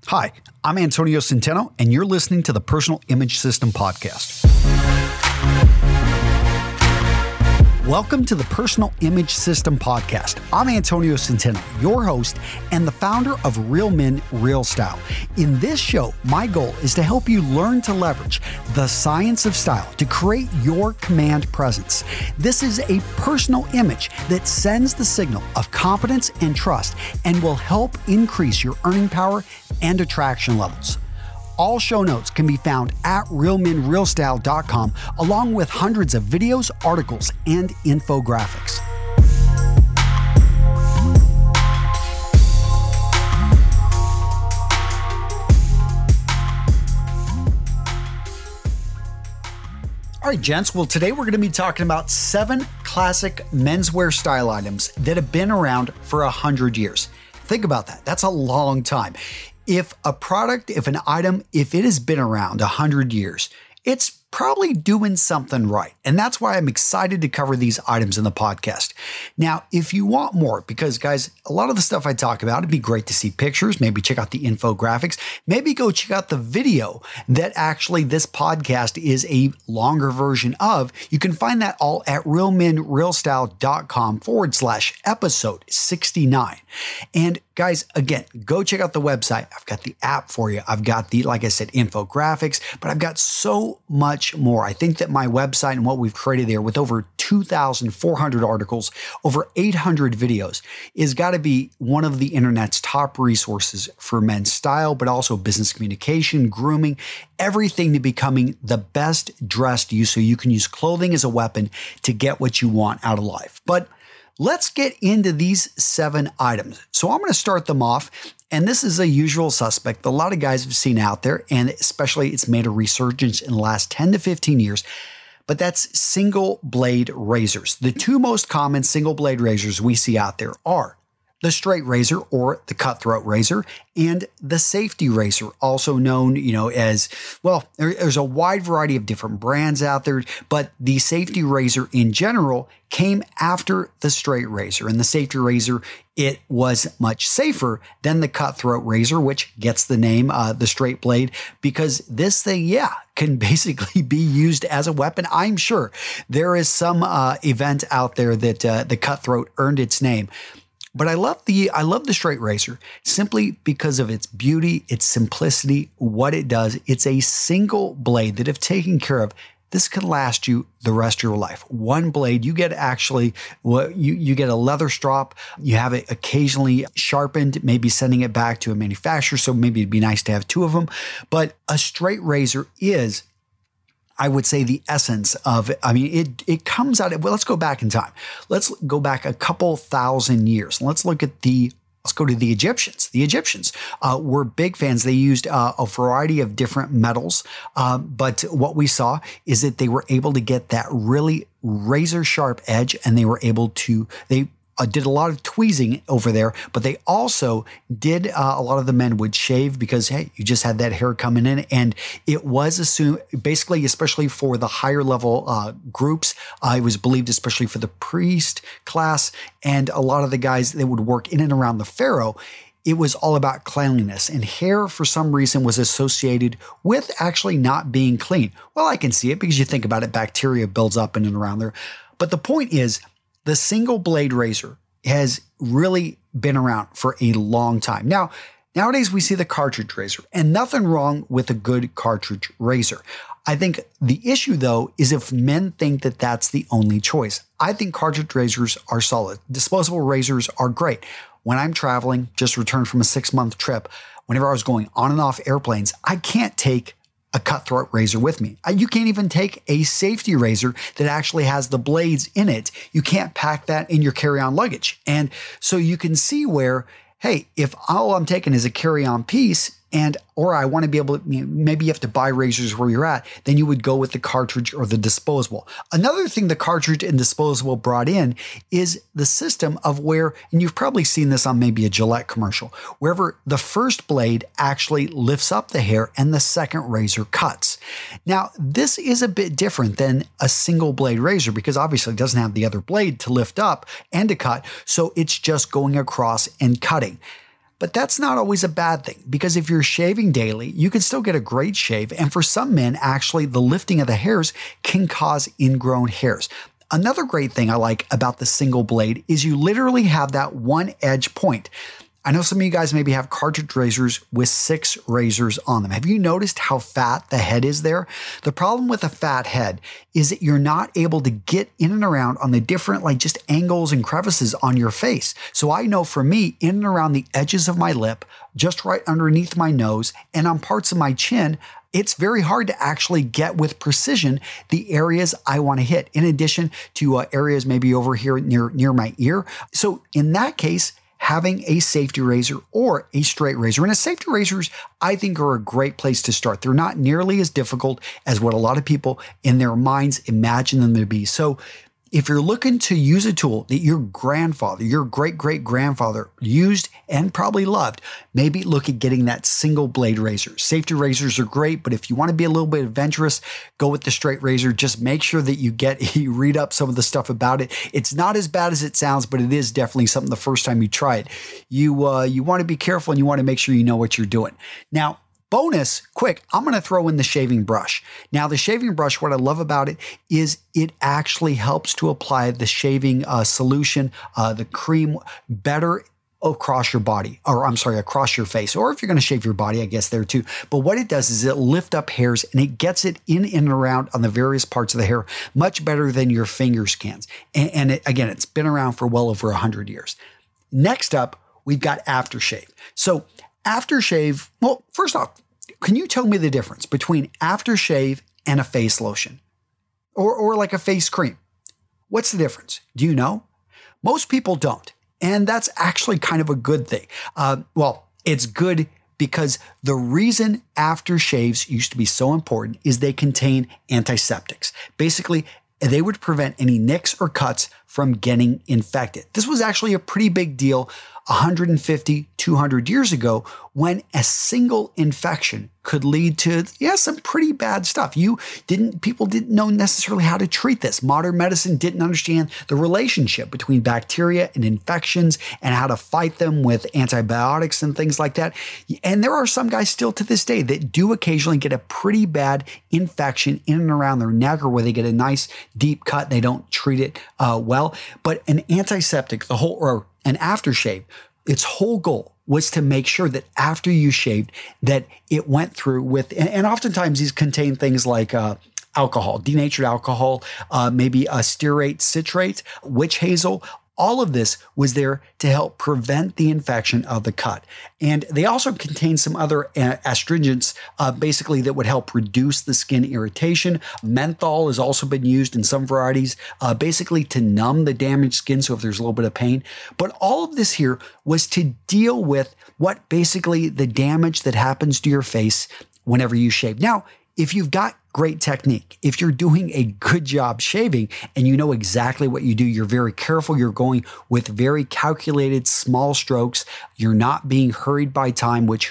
Hi, I'm Antonio Centeno, and you're listening to the Personal Image System Podcast. Welcome to the Personal Image System Podcast. I'm Antonio Centeno, your host and the founder of Real Men, Real Style. In this show, my goal is to help you learn to leverage the science of style to create your command presence. This is a personal image that sends the signal of confidence and trust and will help increase your earning power and attraction levels. All show notes can be found at realmenrealstyle.com, along with hundreds of videos, articles, and infographics. All right, gents. Well, today we're going to be talking about 7 classic menswear style items that have been around for 100 years. Think about that. That's a long time. If an item, if it has been around 100 years, it's probably doing something right. And that's why I'm excited to cover these items in the podcast. Now, if you want more, because guys, a lot of the stuff I talk about, it'd be great to see pictures, maybe check out the infographics, maybe go check out the video that actually this podcast is a longer version of. You can find that all at realmenrealstyle.com/episode 69. And guys, again, go check out the website. I've got the app for you. I've got the, like I said, infographics, but I've got so much more. I think that my website and what we've created there with over 2,400 articles, over 800 videos, is got to be one of the internet's top resources for men's style, but also business communication, grooming, everything to becoming the best dressed you so you can use clothing as a weapon to get what you want out of life. But let's get into these 7 items. So I'm going to start them off. And this is a usual suspect that a lot of guys have seen out there, and especially it's made a resurgence in the last 10 to 15 years. But that's single blade razors. The 2 most common single blade razors we see out there are the straight razor or the cutthroat razor and the safety razor, also known, as, well, there's a wide variety of different brands out there, but the safety razor in general came after the straight razor. And the safety razor, it was much safer than the cutthroat razor, which gets the name, the straight blade, because this thing, can basically be used as a weapon. I'm sure there is some event out there that the cutthroat earned its name. But I love the straight razor simply because of its beauty, its simplicity, what it does. It's a single blade that, if taken care of, this can last you the rest of your life. One blade, you get you get a leather strop. You have it occasionally sharpened, maybe sending it back to a manufacturer. So maybe it'd be nice to have 2 of them. But a straight razor is, I would say, the essence of it. I mean, it comes out of, well, let's go back in time. Let's go back a couple thousand years. Let's go to the Egyptians. The Egyptians were big fans. They used a variety of different metals. But what we saw is that they were able to get that really razor sharp edge, and they did a lot of tweezing over there, but they also did, a lot of the men would shave because, hey, you just had that hair coming in, and it was assumed, basically, especially for the higher level groups, it was believed, especially for the priest class and a lot of the guys that would work in and around the pharaoh, it was all about cleanliness, and hair for some reason was associated with actually not being clean. Well, I can see it because you think about it, bacteria builds up in and around there. But the point is, the single blade razor has really been around for a long time. Now, nowadays we see the cartridge razor, and nothing wrong with a good cartridge razor. I think the issue, though, is if men think that that's the only choice. I think cartridge razors are solid. Disposable razors are great. When I'm traveling, just returned from a 6-month trip, whenever I was going on and off airplanes, I can't take a cutthroat razor with me. You can't even take a safety razor that actually has the blades in it. You can't pack that in your carry-on luggage. And so you can see where, hey, if all I'm taking is a carry-on piece, or I want to be able to, maybe you have to buy razors where you're at, then you would go with the cartridge or the disposable. Another thing the cartridge and disposable brought in is the system of where, and you've probably seen this on maybe a Gillette commercial, wherever the first blade actually lifts up the hair and the second razor cuts. Now, this is a bit different than a single blade razor because obviously it doesn't have the other blade to lift up and to cut, so it's just going across and cutting. But that's not always a bad thing, because if you're shaving daily, you can still get a great shave. And for some men, actually, the lifting of the hairs can cause ingrown hairs. Another great thing I like about the single blade is you literally have that one edge point. I know some of you guys maybe have cartridge razors with 6 razors on them. Have you noticed how fat the head is there? The problem with a fat head is that you're not able to get in and around on the different just angles and crevices on your face. So I know for me, in and around the edges of my lip, just right underneath my nose, and on parts of my chin, it's very hard to actually get with precision the areas I want to hit, in addition to areas maybe over here near my ear. So in that case, having a safety razor or a straight razor. And a safety razors, I think, are a great place to start. They're not nearly as difficult as what a lot of people in their minds imagine them to be. So if you're looking to use a tool that your grandfather, your great-great-grandfather used and probably loved, maybe look at getting that single blade razor. Safety razors are great, but if you want to be a little bit adventurous, go with the straight razor. Just make sure that you read up some of the stuff about it. It's not as bad as it sounds, but it is definitely something the first time you try it. You want to be careful, and you want to make sure you know what you're doing. Now, bonus, quick, I'm going to throw in the shaving brush. Now, the shaving brush, what I love about it is it actually helps to apply the shaving solution, the cream, better across your body, across your face, or if you're going to shave your body, I guess there too. But what it does is it lifts up hairs and it gets it in and around on the various parts of the hair much better than your fingers can. And it's been around for well over 100 years. Next up, we've got aftershave. So aftershave, well, first off, can you tell me the difference between aftershave and a face lotion or like a face cream? What's the difference? Do you know? Most people don't. And that's actually kind of a good thing. It's good because the reason aftershaves used to be so important is they contain antiseptics. Basically, they would prevent any nicks or cuts from getting infected. This was actually a pretty big deal 150, 200 years ago, when a single infection could lead to some pretty bad stuff. People didn't know necessarily how to treat this. Modern medicine didn't understand the relationship between bacteria and infections and how to fight them with antibiotics and things like that. And there are some guys still to this day that do occasionally get a pretty bad infection in and around their neck, or where they get a nice deep cut. They don't treat it well. But an antiseptic, an aftershave, its whole goal was to make sure that after you shaved, that it went through with, and oftentimes these contain things like alcohol, denatured alcohol, maybe a stearate, citrate, witch hazel. All of this was there to help prevent the infection of the cut. And they also contain some other astringents, basically, that would help reduce the skin irritation. Menthol has also been used in some varieties, basically to numb the damaged skin, so if there's a little bit of pain. But all of this here was to deal with what basically the damage that happens to your face whenever you shave. Now, if you've got great technique, if you're doing a good job shaving and you know exactly what you do, you're very careful, you're going with very calculated small strokes, you're not being hurried by time, which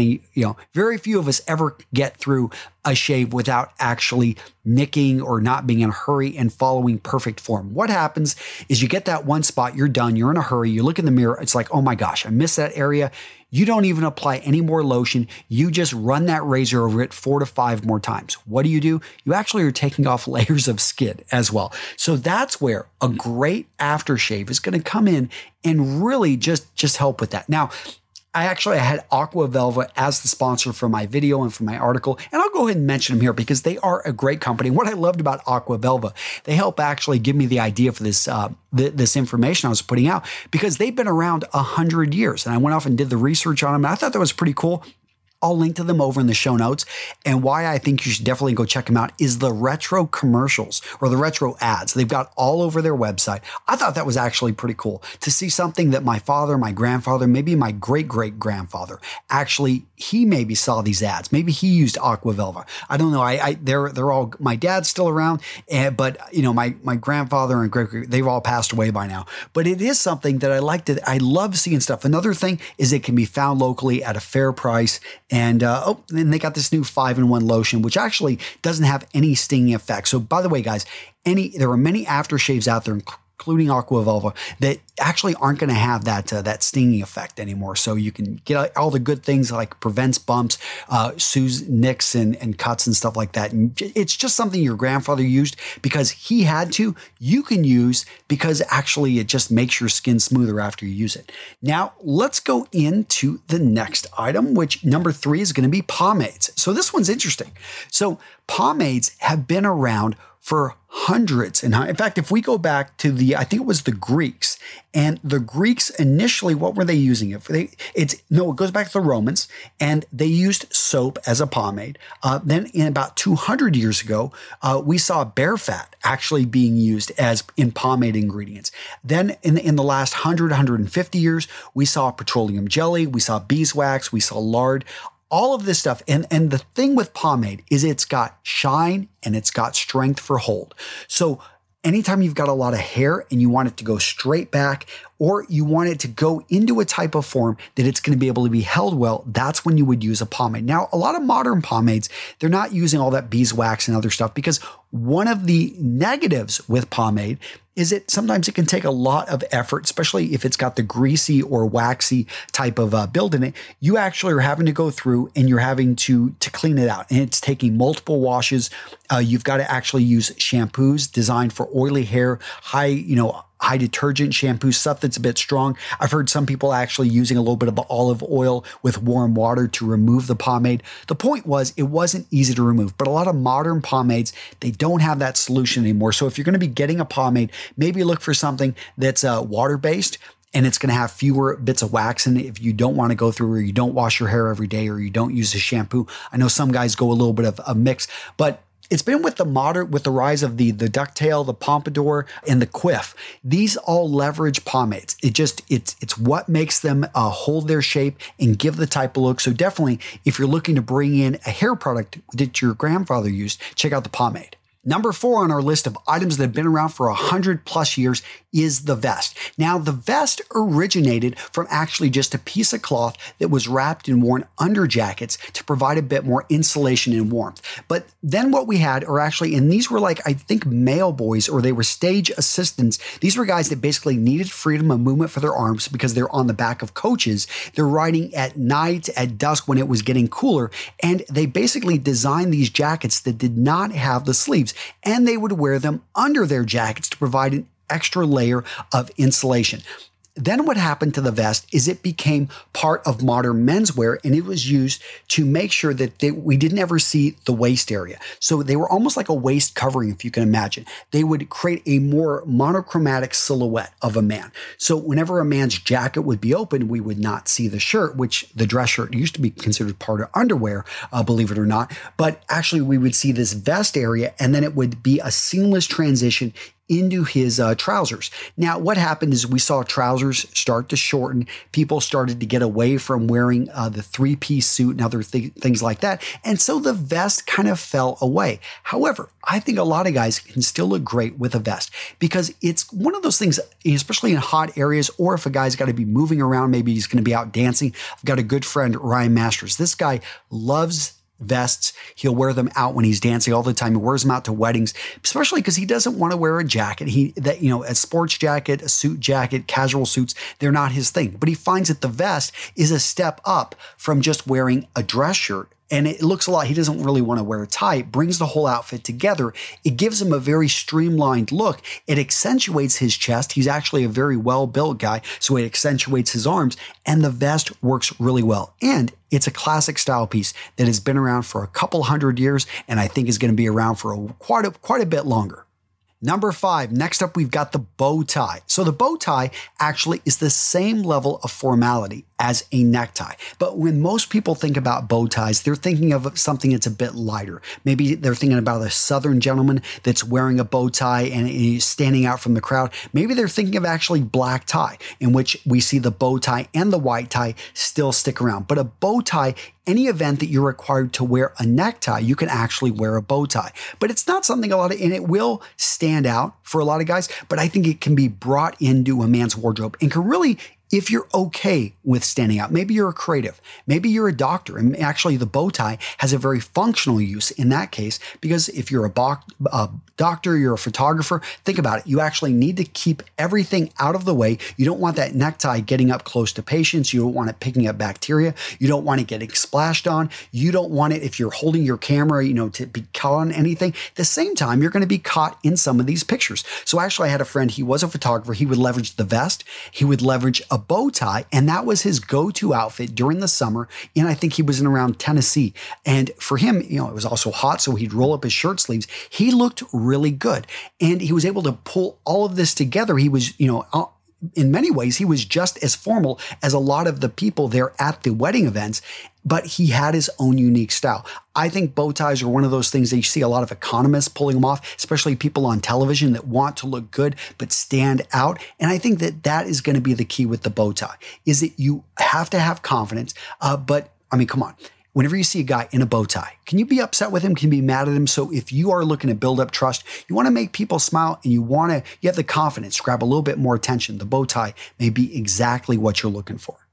very few of us ever get through a shave without actually nicking or not being in a hurry and following perfect form. What happens is you get that one spot, you're done, you're in a hurry, you look in the mirror, it's like, oh my gosh, I missed that area. You don't even apply any more lotion. You just run that razor over it 4 to 5 more times. What do? You actually are taking off layers of skin as well. So that's where a great aftershave is going to come in and really just help with that. Now, I had Aqua Velva as the sponsor for my video and for my article, and I'll go ahead and mention them here because they are a great company. What I loved about Aqua Velva, they help actually give me the idea for this this information I was putting out, because they've been around 100 years, and I went off and did the research on them, and I thought that was pretty cool. I'll link to them over in the show notes. And why I think you should definitely go check them out is the retro commercials or the retro ads they've got all over their website. I thought that was actually pretty cool to see something that my father, my grandfather, maybe my great-great-grandfather, actually, he maybe saw these ads. Maybe he used Aqua Velva. I don't know. They're all, my dad's still around, but my grandfather and great, they've all passed away by now. But it is something that I love seeing stuff. Another thing is it can be found locally at a fair price. And they got this new 5-in-1 lotion, which actually doesn't have any stinging effect. So by the way, guys, there are many aftershaves out there, including Aqua Velva, that actually aren't going to have that stinging effect anymore. So you can get all the good things like prevents bumps, soothes nicks and cuts and stuff like that. And it's just something your grandfather used because he had to. You can use because actually it just makes your skin smoother after you use it. Now let's go into the next item, which number 3 is going to be pomades. So this one's interesting. So pomades have been around for hundreds. And in fact, if we go back to I think it was the Greeks, and the Greeks initially, what were they using it for? It goes back to the Romans, and they used soap as a pomade. Then in about 200 years ago, we saw bear fat actually being used as in pomade ingredients. Then in the last 150 years, we saw petroleum jelly, we saw beeswax, we saw lard, all of this stuff. And the thing with pomade is it's got shine and it's got strength for hold. So anytime you've got a lot of hair and you want it to go straight back, or you want it to go into a type of form that it's going to be able to be held well, that's when you would use a pomade. Now, a lot of modern pomades, they're not using all that beeswax and other stuff because one of the negatives with pomade is that sometimes it can take a lot of effort, especially if it's got the greasy or waxy type of build in it. You actually are having to go through and you're having to clean it out. And it's taking multiple washes. You've got to actually use shampoos designed for oily hair, high detergent shampoo, stuff that's a bit strong. I've heard some people actually using a little bit of olive oil with warm water to remove the pomade. The point was it wasn't easy to remove, but a lot of modern pomades, they don't have that solution anymore. So if you're going to be getting a pomade, maybe look for something that's water-based, and it's going to have fewer bits of wax in it if you don't want to go through, or you don't wash your hair every day, or you don't use a shampoo. I know some guys go a little bit of a mix, but it's been with the rise of the ducktail, the pompadour, and the quiff. These all leverage pomades. It's what makes them hold their shape and give the type of look. So definitely, if you're looking to bring in a hair product that your grandfather used, check out the pomade. Number 4 on our list of items that have been around for 100 plus years is the vest. Now, the vest originated from actually just a piece of cloth that was wrapped and worn under jackets to provide a bit more insulation and warmth. But then what we had are actually, and these were like, I think, mail boys, or they were stage assistants. These were guys that basically needed freedom of movement for their arms because they're on the back of coaches. They're riding at night, at dusk when it was getting cooler, and they basically designed these jackets that did not have the sleeves, and they would wear them under their jackets to provide an extra layer of insulation. Then what happened to the vest is it became part of modern menswear, and it was used to make sure that we didn't ever see the waist area. So they were almost like a waist covering, if you can imagine. They would create a more monochromatic silhouette of a man. So whenever a man's jacket would be open, we would not see the shirt, which the dress shirt used to be considered part of underwear, believe it or not. But actually we would see this vest area, and then it would be a seamless transition into his trousers. Now, what happened is we saw trousers start to shorten. People started to get away from wearing the three-piece suit and other things like that. And so the vest kind of fell away. However, I think a lot of guys can still look great with a vest because it's one of those things, especially in hot areas, or if a guy's got to be moving around, maybe he's going to be out dancing. I've got a good friend, Ryan Masters. This guy loves vests. He'll wear them out when he's dancing all the time. He wears them out to weddings, especially because he doesn't want to wear a jacket. A sports jacket, a suit jacket, casual suits, they're not his thing. But he finds that the vest is a step up from just wearing a dress shirt. And it looks a lot, he doesn't really want to wear a tie. It brings the whole outfit together. It gives him a very streamlined look. It accentuates his chest. He's actually a very well-built guy, so it accentuates his arms. And the vest works really well. And it's a classic style piece that has been around for a couple hundred years, and I think is going to be around for quite a bit longer. Number 5, next up, we've got the bow tie. So the bow tie actually is the same level of formality as a necktie. But when most people think about bow ties, they're thinking of something that's a bit lighter. Maybe they're thinking about a Southern gentleman that's wearing a bow tie and he's standing out from the crowd. Maybe they're thinking of actually black tie, in which we see the bow tie and the white tie still stick around. But a bow tie, any event that you're required to wear a necktie, you can actually wear a bow tie. But it's not something and it will stand out for a lot of guys, but I think it can be brought into a man's wardrobe and can really if you're okay with standing out, maybe you're a creative, maybe you're a doctor, and actually the bow tie has a very functional use in that case, because if you're a doctor, you're a photographer, think about it. You actually need to keep everything out of the way. You don't want that necktie getting up close to patients. You don't want it picking up bacteria. You don't want it getting splashed on. You don't want it, if you're holding your camera, to be caught on anything. At the same time, you're going to be caught in some of these pictures. So actually, I had a friend, he was a photographer. He would leverage the vest. He would leverage a bow tie, and that was his go-to outfit during the summer. And I think he was in around Tennessee. And for him, it was also hot, so he'd roll up his shirt sleeves. He looked really good. And he was able to pull all of this together. He was, in many ways, he was just as formal as a lot of the people there at the wedding events, but he had his own unique style. I think bow ties are one of those things that you see a lot of economists pulling them off, especially people on television that want to look good but stand out. And I think that is going to be the key with the bow tie, is that you have to have confidence. But I mean, come on. Whenever you see a guy in a bow tie, can you be upset with him? Can you be mad at him? So if you are looking to build up trust, you want to make people smile and you have the confidence, grab a little bit more attention. The bow tie may be exactly what you're looking for.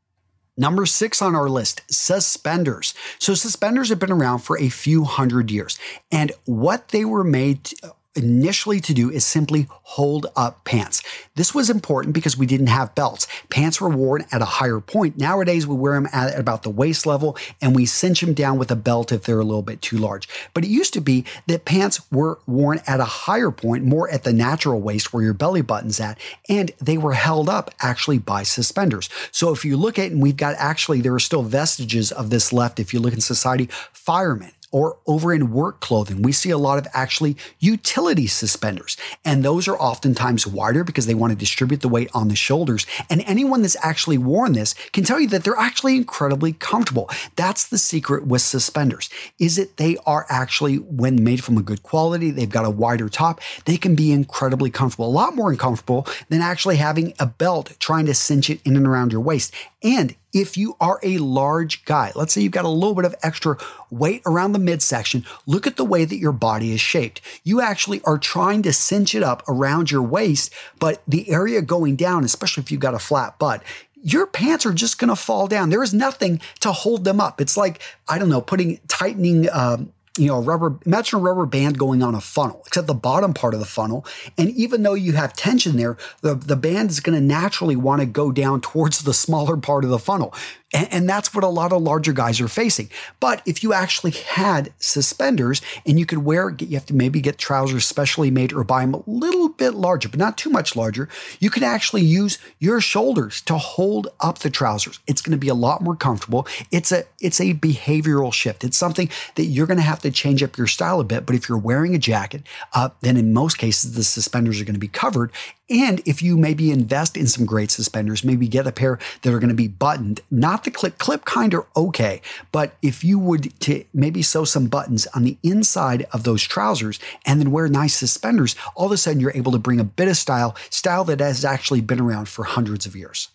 Number 6 on our list, suspenders. So suspenders have been around for a few hundred years. And what they were made initially to do is simply hold up pants. This was important because we didn't have belts. Pants were worn at a higher point. Nowadays, we wear them at about the waist level and we cinch them down with a belt if they're a little bit too large. But it used to be that pants were worn at a higher point, more at the natural waist where your belly button's at, and they were held up actually by suspenders. So if you look at, and we've got actually, there are still vestiges of this left if you look in society, firemen, or over in work clothing, we see a lot of actually utility suspenders. And those are oftentimes wider because they want to distribute the weight on the shoulders. And anyone that's actually worn this can tell you that they're actually incredibly comfortable. That's the secret with suspenders, is that they are actually, when made from a good quality, they've got a wider top, they can be incredibly comfortable, a lot more uncomfortable than actually having a belt trying to cinch it in and around your waist. And if you are a large guy, let's say you've got a little bit of extra weight around the midsection, look at the way that your body is shaped. You actually are trying to cinch it up around your waist, but the area going down, especially if you've got a flat butt, your pants are just going to fall down. There is nothing to hold them up. It's like, tightening, imagine a rubber band going on a funnel, except the bottom part of the funnel. And even though you have tension there, the band is going to naturally want to go down towards the smaller part of the funnel. And that's what a lot of larger guys are facing. But if you actually had suspenders and you could you have to maybe get trousers specially made or buy them a little bit larger, but not too much larger, you could actually use your shoulders to hold up the trousers. It's going to be a lot more comfortable. It's a behavioral shift. It's something that you're going to have to change up your style a bit. But if you're wearing a jacket, then in most cases, the suspenders are going to be covered. And if you maybe invest in some great suspenders, maybe get a pair that are going to be buttoned, not the clip kind are okay, but if you would to maybe sew some buttons on the inside of those trousers and then wear nice suspenders, all of a sudden you're able to bring a bit of style that has actually been around for hundreds of years.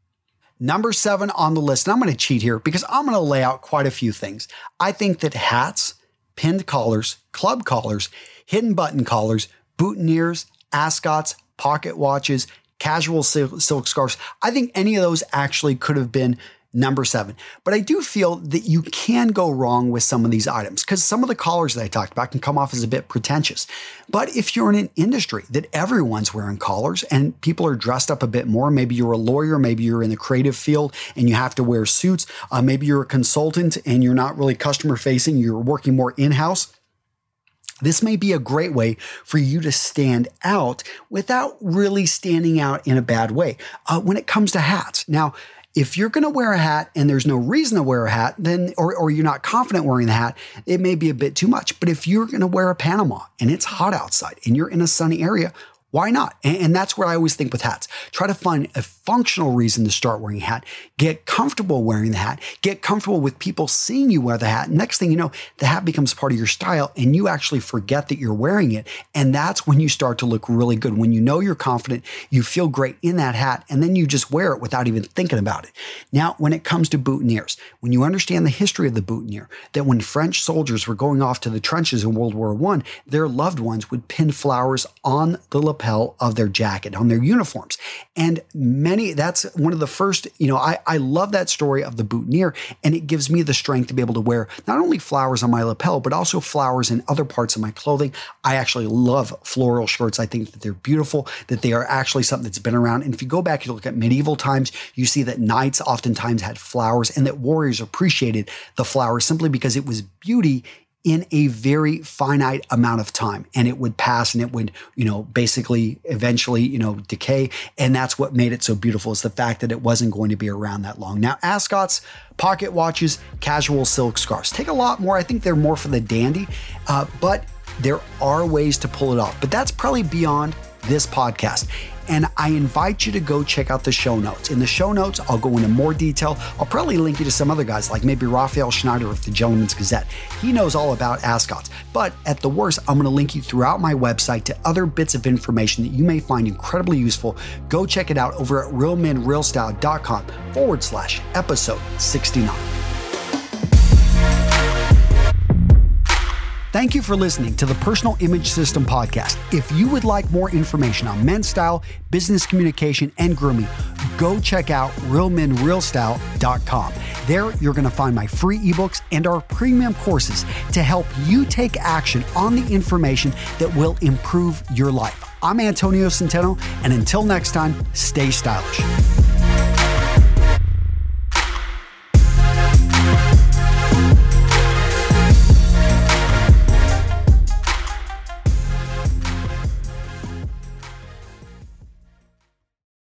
Number 7 on the list, and I'm going to cheat here because I'm going to lay out quite a few things. I think that hats, pinned collars, club collars, hidden button collars, boutonnieres, ascots, pocket watches, casual silk scarves, I think any of those actually could have been number 7. But I do feel that you can go wrong with some of these items because some of the collars that I talked about can come off as a bit pretentious. But if you're in an industry that everyone's wearing collars and people are dressed up a bit more, maybe you're a lawyer, maybe you're in the creative field and you have to wear suits, maybe you're a consultant and you're not really customer facing, you're working more in-house, this may be a great way for you to stand out without really standing out in a bad way. When it comes to hats, now, if you're going to wear a hat and there's no reason to wear a hat, then or you're not confident wearing the hat, it may be a bit too much. But if you're going to wear a Panama and it's hot outside and you're in a sunny area, why not? And that's what I always think with hats. Try to find a functional reason to start wearing a hat. Get comfortable wearing the hat. Get comfortable with people seeing you wear the hat. Next thing you know, the hat becomes part of your style and you actually forget that you're wearing it. And that's when you start to look really good. When you know you're confident, you feel great in that hat, and then you just wear it without even thinking about it. Now, when it comes to boutonnieres, when you understand the history of the boutonniere, that when French soldiers were going off to the trenches in World War I, their loved ones would pin flowers on the lapel lapel of their jacket, on their uniforms. And that's one of the first, I love that story of the boutonniere, and it gives me the strength to be able to wear not only flowers on my lapel, but also flowers in other parts of my clothing. I actually love floral shirts. I think that they're beautiful, that they are actually something that's been around. And if you go back and look at medieval times, you see that knights oftentimes had flowers and that warriors appreciated the flowers simply because it was beauty in a very finite amount of time, and it would pass and it would, basically eventually, decay. And that's what made it so beautiful, is the fact that it wasn't going to be around that long. Now, ascots, pocket watches, casual silk scarves take a lot more. I think they're more for the dandy, but there are ways to pull it off. But that's probably beyond this podcast. And I invite you to go check out the show notes. In the show notes, I'll go into more detail. I'll probably link you to some other guys, like maybe Raphael Schneider of the Gentleman's Gazette. He knows all about ascots. But at the worst, I'm going to link you throughout my website to other bits of information that you may find incredibly useful. Go check it out over at realmenrealstyle.com/episode 69. Thank you for listening to the Personal Image System podcast. If you would like more information on men's style, business communication, and grooming, go check out realmenrealstyle.com. There, you're going to find my free ebooks and our premium courses to help you take action on the information that will improve your life. I'm Antonio Centeno, and until next time, stay stylish.